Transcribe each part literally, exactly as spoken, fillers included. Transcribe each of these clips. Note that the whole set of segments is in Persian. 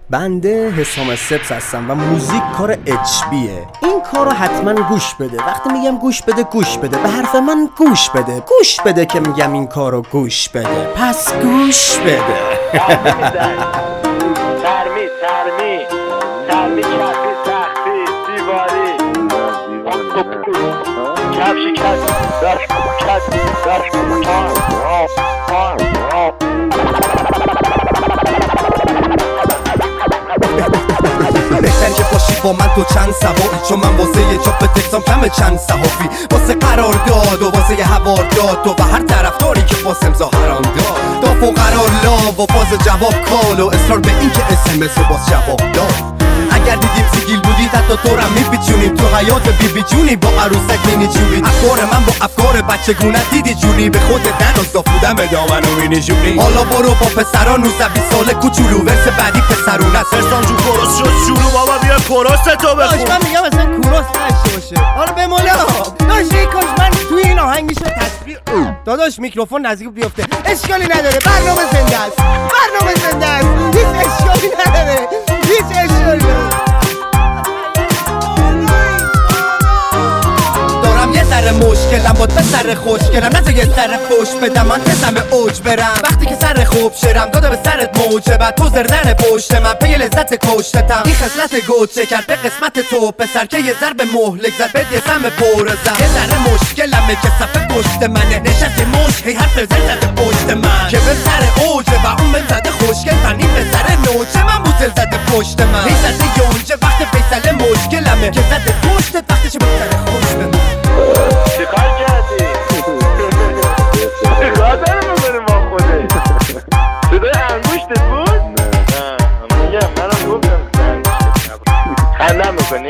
بنده حسام سپس هستم و موزیک کار اچ بیه. این کارو حتما گوش بده. وقتی میگم گوش بده گوش بده، به حرف من گوش بده. گوش بده که میگم این کارو گوش بده. پس گوش بده. ترمی ترمی ترمی کفی سختی دیواری کفشی کفی درش کفی درش بهتر که باشی با من تو چند سواری، چون من واسه یه چاپ تکسام کم چند صحافی، واسه قرار داد و واسه یه هوار داد و هر طرفداری که واسم ظاهران داد داف و قرار لا و فاز جواب کال و اصرار به این که اسمس رو باز جواب داد. اگر دیدیم سیگیل بودی حتی تو رم میپیچونیم تو حیات بی بی جونی با عروسک مینی جونی. افکار من با افکار بچه گونه دیدی جونی، به خود دن و صافودم به دامن و مینی جونی. حالا برو با پسران نوزده بیست ساله کوچولو، ورس بعدی پسرون است. فرسان جو کورس شد شروع بابا بیا کورس تو بخون. داش من میگم اصلا کورس نشه باشه. حالا به مولا داش این کاش من توی این آهنگ میشه تصویر. داداش میکروفون نزدیک بیفته. اشکالی نداره، برنامه زنده است. برنامه زنده است. هیچ اشکالی نداره. هیچ اشکالی نداره. یه ذره مشکلم با به سر خوشگلم، نزا یه سر پوش بدم من بزم اوج برم. وقتی که سر خوب شرم داده به سرت موجه، بعد تو زرنن پشت من پی لذت کشتتم. این خصلت گوچه کرد به قسمت تو پسر که یه ضرب مهلک زد بد یه سم پرزم. یه ذره مشکلمه که صفحه پشت منه، نشستی مشک هی حرف زر زده پشت من که به سر اوجه و اون بهم زده خوشگل فنی به سر نوچه من بوزل زده پشت من. هی زده یونجه وقت فیصله مشکلمه که زده پشتت وقتی چه به سر خوش به من. چیکار کردی؟ چیکار داره میکنی با خوده؟ صدای انگوشتت بود؟ نه نه میگم منم گفتم انگوشتت نبود. خنده میکنی؟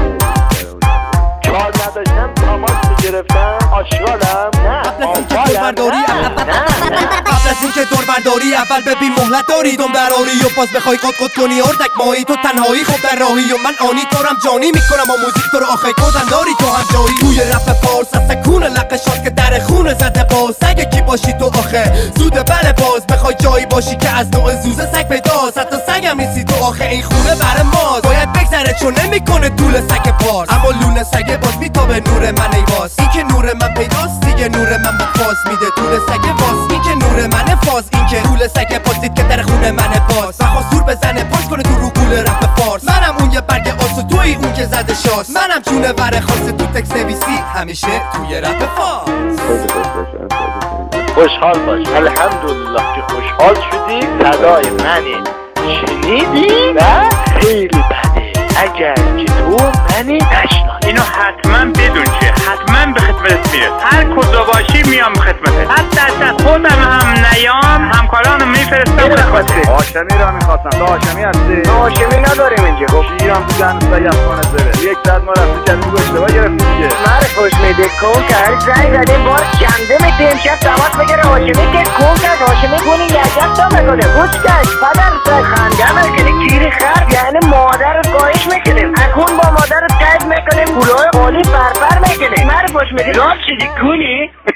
کار نداشتم تماس میگرفتم آشغالم؟ نه آنفالم؟ قبل از اینکه دور برداری اول ببین مهلت داری دم دراری و باز بخوای قد قد کنی اردک مایی تو تنهایی خب در راهی و من آنی طورم جانی میکنم و موزیک تو رو آخه کدن داری تو هم جایی توی رپ پارس از سکون لقشات که در خون زده باز. اگه کی باشی تو آخه زوده بله باز بخوای جایی باشی که از نوع زوزه سگ پیداست، حتی سگم نیستی تو آخه این خونه بر ماست. باید بگذره چون نمیکنه طول سگ پارس، اما لونه سگ باز میتابه نور من ای واس. این که نور من پیداست دیگه نور من با فاز میده طول سگ واس. این که نور من فاز، این که طول سگ پاسید که در خونه من باز. بخواست دور بزنه پاش کنه تو رو گول رپ فارس. منم اون یه برگ آسو توی اون که زده شاست. منم چونه ور خاصه تو تکس نویسی همیشه توی رپ فارس. خوشحال باش، الحمدلله که خوشحال شدی. صدای منی شنیدی و خیلی بده اگر که تو منی نشناسی. اینو حتما بدون که حتما به خدمتت میرس. هر کجا باشی میام خدمتت، حتی از خودم هم نیام همکارانو میفرستم خدمتت. هاشمی را میخواستم. تو هاشمی هستی؟ هاشمی نداریم اینجا. شیرم تو جنس سیف خانه زره یک ساعت ما رفتی کردیم گو اشتباه گرفتی دیگه. مره خوش میده کن که هر زنگ زده باز کنده میده امشب تماس بگیره. هاشمی که کن کرد هاشمی کنی یجب تا میکنه گوش کش پدر سای خنده میکنی گیری خرد یعنی مادرت گاهش میکنیم اکون با مادرت قید میکنیم پولای قالی بربر میکنیم. مره خوش میده راست شدی کنی